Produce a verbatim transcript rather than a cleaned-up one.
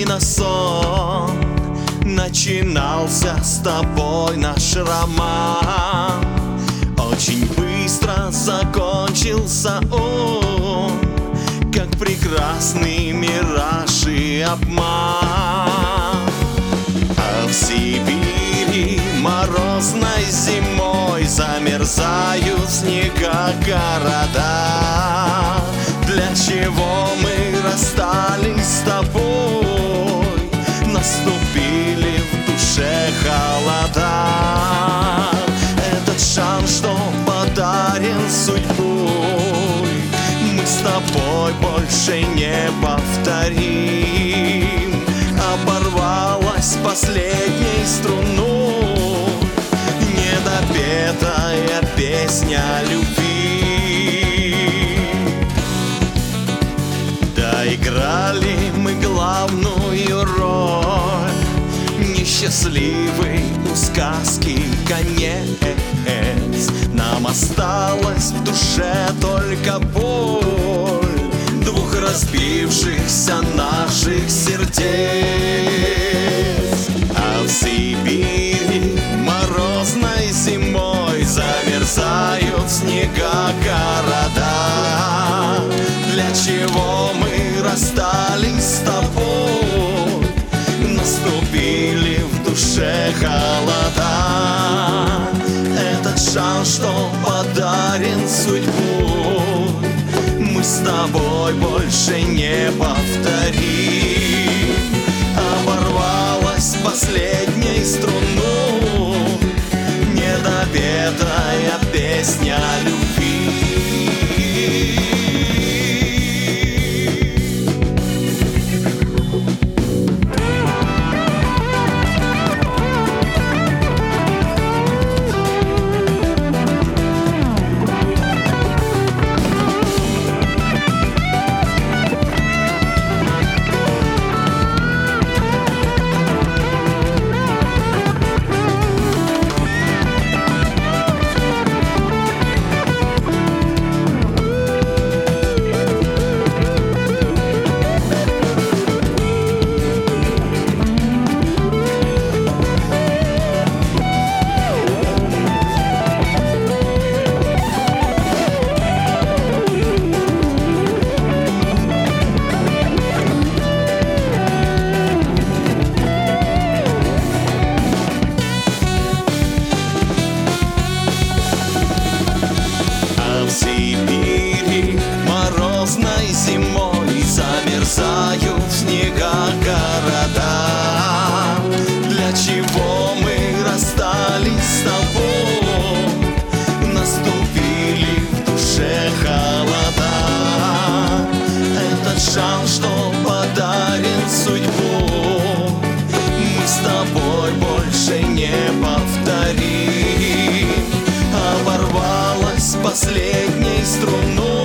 на сон. Начинался с тобой наш роман, очень быстро закончился он, как прекрасный мираж и обман. А в Сибири морозной зимой замерзают снега города. Для чего мы расстались с тобой? Наступили в душе холода. Этот шанс, что подарен судьбой, мы с тобой больше не повторим. Оборвалась последней струной недопетая песня любви. Доиграли мы главную роль, несчастливый у сказки конец. Нам осталась в душе только боль двух разбившихся наших сердец. А в Сибири морозной зимой замерзают снега города. Для чего мы расстались с тобой? Наступили в душе холода. Этот шанс, что подарен судьбой, мы с тобой больше не повторим. Оборвалась последней струной недопетая песня любви. В Сибири морозной зимой замерзают снега города. Для чего мы расстались с тобой? Наступили в душе холода. Этот шанс, что подарен судьбой, мы с тобой больше не повторим. Оборвалась последней струной